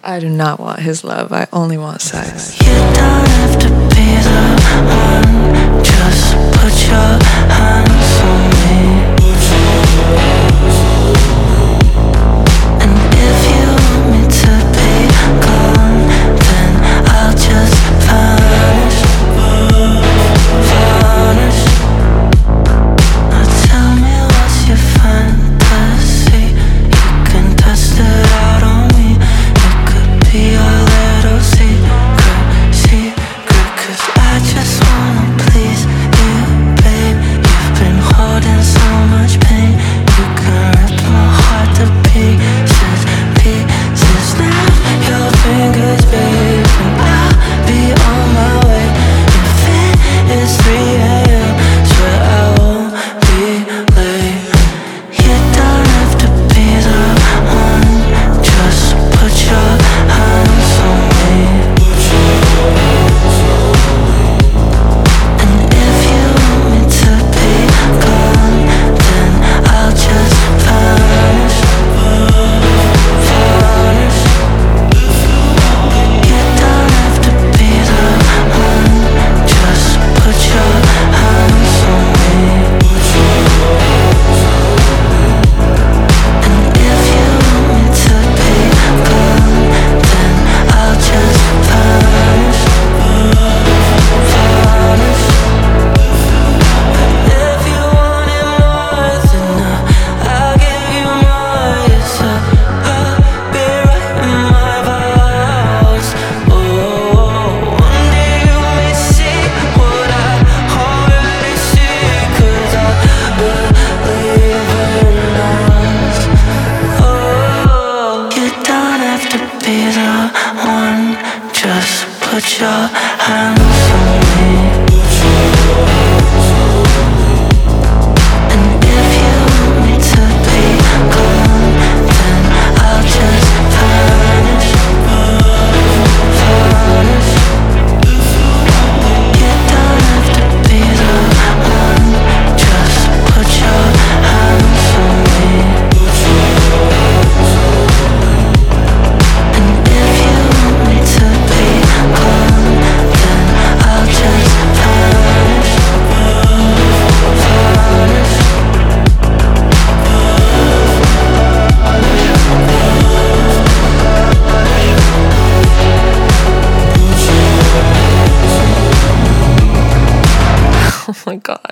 I do not want his love. I only want sex. You don't have to be the one. Just put your hands on me. And if you want me to be gone, then I'll just vanish. Vanish. Now tell me what's your fantasy. You can test it out on me. It could be a little secret, secret. 'Cause I just wanna please you, babe. You've been holding so much pain. You can rip my heart to pieces, pieces. Snap your fingers, babe, and I'll be on my way. If it is 3 a.m., swear I won't be late. You don't have to be the one. Just put your hands on me. And if you want me to be gone, then I'll just vanish. Vanish. You don't have to be the one. Just put your hands on me. And if you want me to be gone, then I'll just vanish. Vanish. If you wanted more, then I'll give you more. Yes, I'll be right in my vows. Oh, one day you may see what I already see. 'Cause I believe in us. Oh, you don't have to be the one. Just put your hands on me. And if you want me to be gone, then I'll just vanish. Vanish. You don't have to be the one. Just put your hands on me. And if you want me to be gone, then I'll just vanish. Vanish. Oh my god.